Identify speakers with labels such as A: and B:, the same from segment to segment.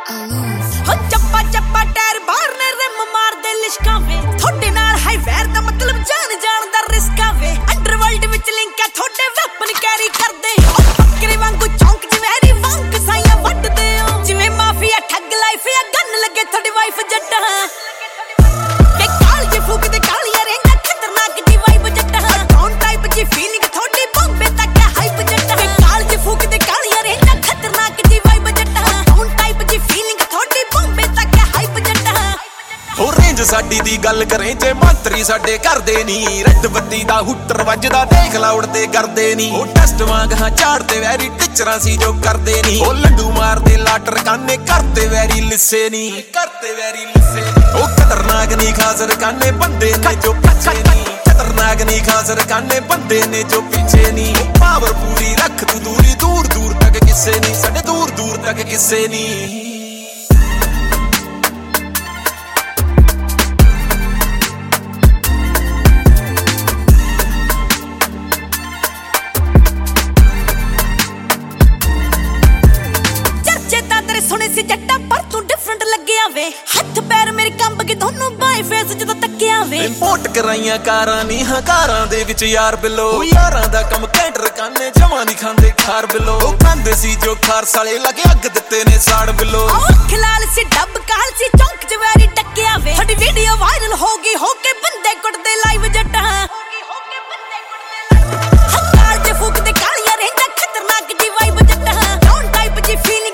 A: हो चप्पा चप्पा टायर बाहर ने रिम मार दे लिशकावे थोड़े नाल हाई वैर दा मतलब जान जान दा रिस्क आवे अंडरवर्ल्ड विच लिंक है थोड़े वेपन कैरी कर दे ओ बकरे वांगू चौंक च वैरी वांग साइयां वट दे ओ जिवें माफिया ठग लाइफ या गन लगे थोड़ी वाइफ जट्टा के काल जे फूक दे कालिया रेंजा खतरनाक जी वाइब जट्टा डॉन टाइप जी फीलिंग थोड़ी बॉम्बे तक हाइप जट्टा के काल जे फूक दे कालिया रेंजा खतरनाक जी वाइब जट्टा डॉन टाइप जी फीलिंग थोड़ी बॉम्बे तक हाइप जट्टा
B: हो रेंज साडी दी गल करें जे मंत्री साडे करदे नी रैड बत्ती दा हुटर वजदा देख ला उड़दे करदे नी ओ टेस्ट वांग हां झाड़दे वैरी टिचरां सी जो करदे नी ओ लड्डू मारदे लाटर काने करदे वैरी लिसे नी करदे वैरी लिसे ओ खतरनाक नी खासर काने बंदे ने जो पीछे नी खतरनाक नी खासर काने बंदे ने जो पीछे नी पावर पूरी रख तू दूरी दूर दूर तक किसे नी साडे दूर दूर तक किसे नी
A: सुने सी जट्टा पर तू डिफरेंट लग्या वे हथ पैर मेरे कंब के दोनों बाई फेस जदों तक्किया वे
B: इंपोर्ट कराइयां कारां नी हकारां दे विच यार बिलो यारां दा कम कैंटर काने जमा नहीं खांदे खार बिलो ओ खांदे सी जो खार साले लगे अग दित्ते ने साड़ बिलो
A: अख लाल सी डब काल सी चौंक जवारी टक्किया वे थोड़ी वीडियो वायरल होगी होके बंदे कुटदे लाइव जट्टा हकाल जे फूक दे कालिया रेंजा खतरनाक जी वाइब जट्टा डॉन टाइप जी फीलिंग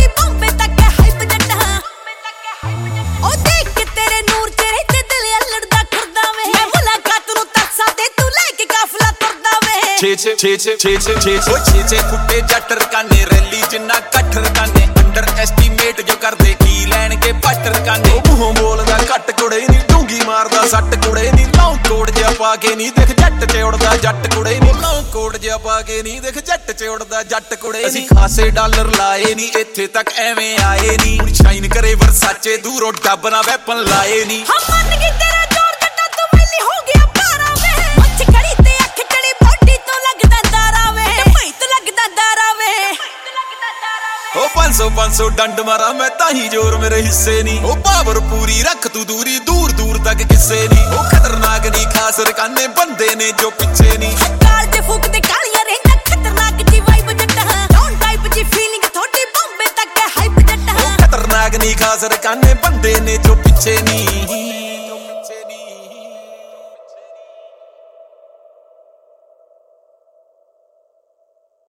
B: छे फुटे जटर काने रैली जिन्ना कठर काने अंडर एस्टीमेट जो करदे की लैन के पटर काने मुंहों बोलदा कट कुड़े नी डूंगी मारदा सट कुड़े नी लाऊं कोड़ जिहा पा के नी देख जट च उड़दा जट कुड़े नी लाऊं कोड़ जिहा पा के नी देख जट च उड़दा जट कुड़े नी असीं खासे डॉलर लाए नी इत्थे तक एवें आए नी शाइन करे वरसाचे दूरों डब ना वैपन लाए नी
A: हम मन की तेरा जोर जट्टा तू मिली हो गया पारा वे मच कड़ी ते अख कड़ी बॉडी तो लगदा दारा वे भाई तो लगदा दारा वे
B: ओ 500 डंड मारा मैं ताही जोर मेरे हिस्से नी ओ पावर पूरी रख तू दूरी दूर दूर तक किसे नी ओ खतरनाक नी खासर काने बंदे ने जो पीछे नी
A: काल जे फूक दे कालिया रेंजा खतरनाक जी वाइब जट्टा डॉन टाइप जी फीलिंग थोड़ी बॉम्बे तक हाइप जट्टा
B: ओ खतरनाक नी खासर काने बंदे ने